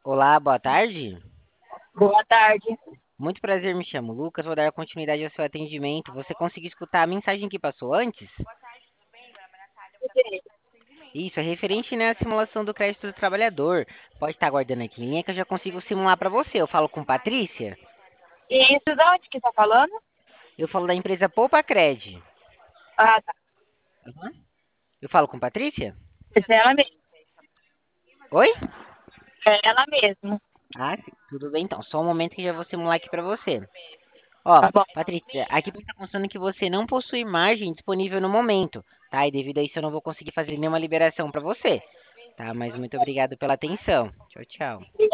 Olá, boa tarde. Boa tarde. Muito prazer, me chamo Lucas. Vou dar continuidade ao seu atendimento. Você conseguiu escutar a mensagem que passou antes? Isso, é referente, né, à simulação do crédito do trabalhador. Pode estar aguardando aqui em linha que eu já consigo simular para você. Eu falo com Patrícia? E isso de onde que tá falando? Eu falo da empresa Poupa Cred. Ah, tá. Uhum. Eu falo com Patrícia? Essa é ela mesmo. Oi? É ela mesmo. Ah, sim. Tudo bem então. Só um momento que já vou simular aqui para você. Ó, Tá bom. Patrícia, aqui está constando que você não possui margem disponível no momento, tá? E devido a isso eu não vou conseguir fazer nenhuma liberação para você, tá? Mas muito obrigado pela atenção. Tchau, tchau.